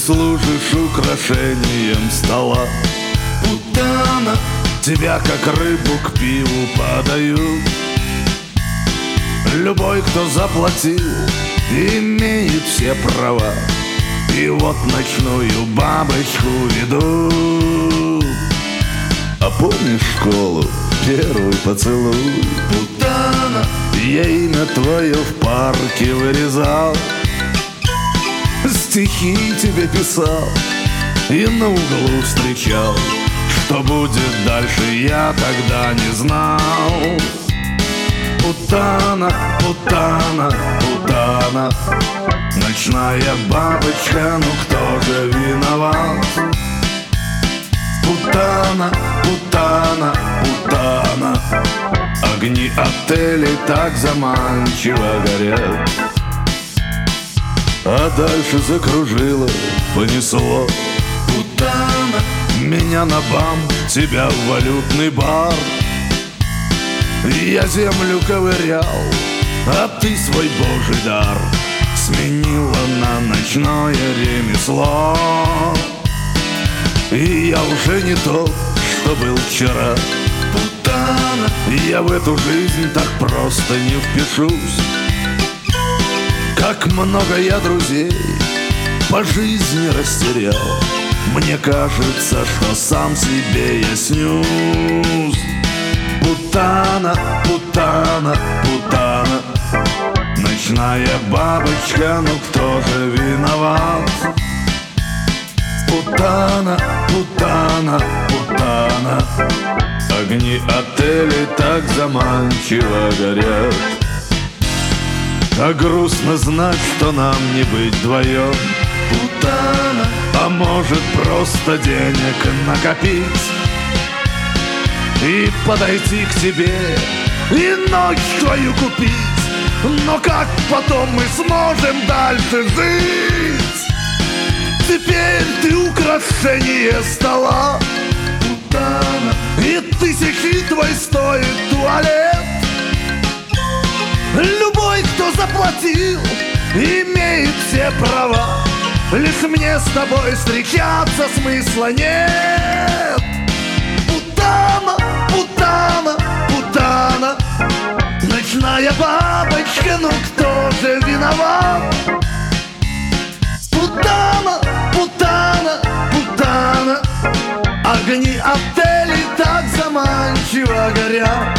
служишь украшением стола. Путана, тебя как рыбу к пиву подают. Любой, кто заплатил, имеет все права. И вот ночную бабочку ведут. А помнишь школу, первый поцелуй? Путана, я имя твое в парке вырезал, стихи тебе писал и на углу встречал. Что будет дальше, я тогда не знал. Путана, путана, путана, ночная бабочка, ну кто же виноват? Путана, путана, путана, огни отелей так заманчиво горят. А дальше закружило, понесло. Путана, меня на бам, тебя в валютный бар. Я землю ковырял, а ты свой божий дар сменила на ночное ремесло. И я уже не тот, что был вчера. Путана, я в эту жизнь так просто не впишусь. Как много я друзей по жизни растерял. Мне кажется, что сам себе я снюсь. Путана, путана, путана, ночная бабочка, ну кто же виноват? Путана, путана, путана, огни отелей так заманчиво горят. Как грустно знать, что нам не быть вдвоем. Путана, а может просто денег накопить и подойти к тебе, и ночь твою купить. Но как потом мы сможем дальше жить? Теперь ты украшение стола. Путана, и тысячи твой стоит туалет. Любой, кто заплатил, имеет все права. Лишь мне с тобой встречаться смысла нет. Путана, путана, путана, ночная бабочка, ну кто же виноват? Путана, путана, путана, огни отелей так заманчиво горят.